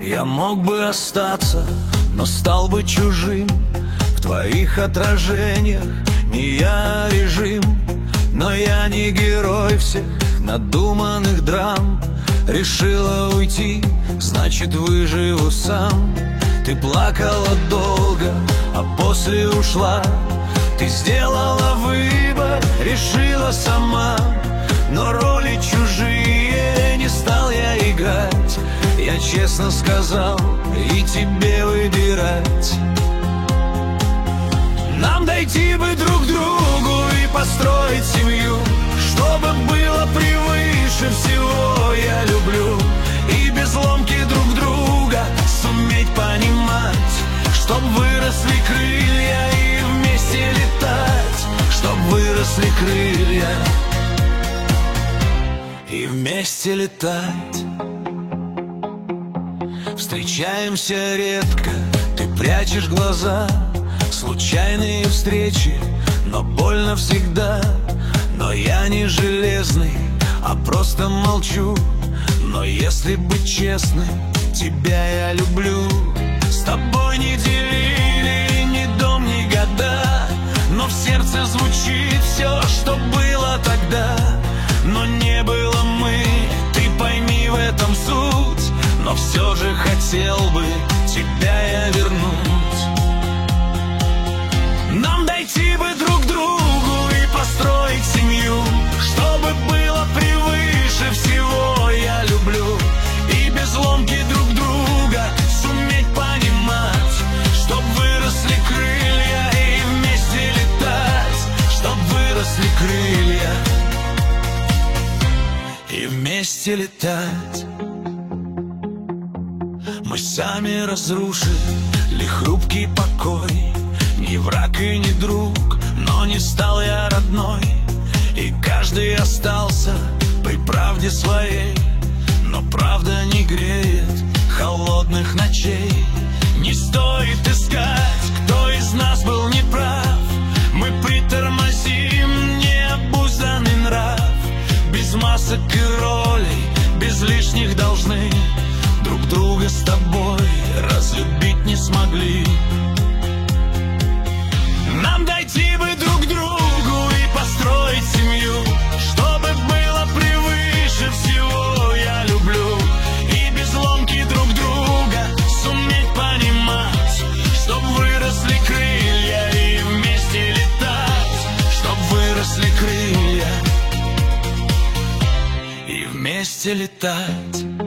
Я мог бы остаться, но стал бы чужим. В твоих отражениях не я режим. Но я не герой всех надуманных драм. Решила уйти, значит выживу сам. Ты плакала долго, а после ушла. Ты сделала выбор, решила сама. Но роли чужие не стал я играть. Я честно сказал, и тебе выбирать. Нам дойти бы друг к другу и построить семью, чтобы было превыше всего я люблю. И без ломки друг друга суметь понимать, чтоб выросли крылья и вместе летать. Чтоб выросли крылья и вместе летать. Встречаемся редко, ты прячешь глаза. Случайные встречи, но больно всегда. Но я не железный, а просто молчу. Но если быть честным, тебя я люблю. С тобой не делили ни дом, ни года, но в сердце звучит все, что было тогда. Но не было мы, ты пойми в этом суть. Но все же хотел бы тебя я вернуть. Нам дойти бы друг к другу и построить семью, чтобы было превыше всего я люблю. И без ломки друг друга суметь понимать, чтоб выросли крылья и вместе летать. Чтоб выросли крылья и вместе летать. Мы сами разрушили хрупкий покой. Ни враг и ни друг, но не стал я родной. И каждый остался при правде своей. Но правда не греет холодных ночей. Не стоит искать, кто из нас был неправ. Мы притормозим необузданный нрав. Без масок и ролей, без лишних должны друг друга с тобой разлюбить не смогли. Нам дойти бы друг к другу и построить семью, чтобы было превыше всего я люблю. И без ломки друг друга суметь понимать, чтоб выросли крылья и вместе летать. Чтоб выросли крылья и вместе летать.